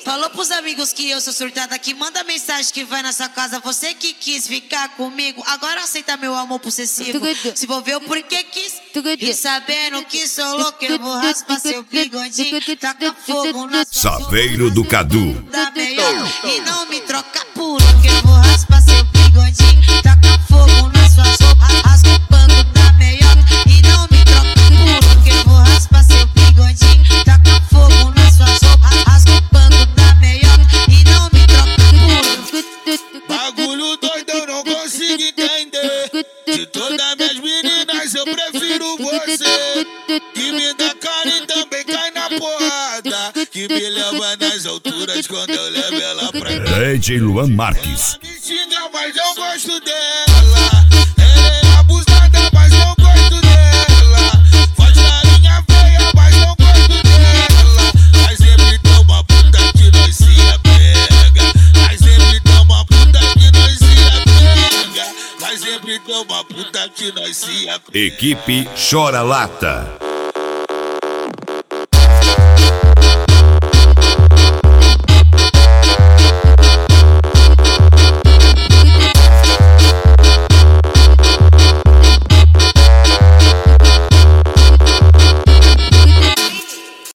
Falou pros amigos que eu sou surtada, que manda mensagem que vai na sua casa. Você que quis ficar comigo, agora aceita meu amor possessivo. Se envolveu porque quis. E sabendo que sou louco, eu vou raspar seu bigodinho. Taca fogo na sua Saveiro do Cadu. da melhor. E não me troca por um, que eu vou raspar seu bigodinho. Taca fogo na sua sopa, rasga o pano da melhor. E não me troca por um, que eu vou raspar seu bigodinho. Taca fogo na sua sopa, rasga o pano da melhor. E não me troca por um. Bagulho doido, eu não consigo entender. De todas minhas meninas eu prefiro você, que me dá cara e também cai na porrada, que me leva nas alturas quando eu levo ela pra DJ Luan Marques. me xinga, mas eu gosto dela. Ela é abusada, mas eu gosto dela. Faz carinha feia, mas eu gosto dela. Mas sempre tem uma puta que nós se apega. Mas sempre tem uma puta que nós se apega. Mas sempre tem uma puta que nós se apega. Equipe Chora Lata.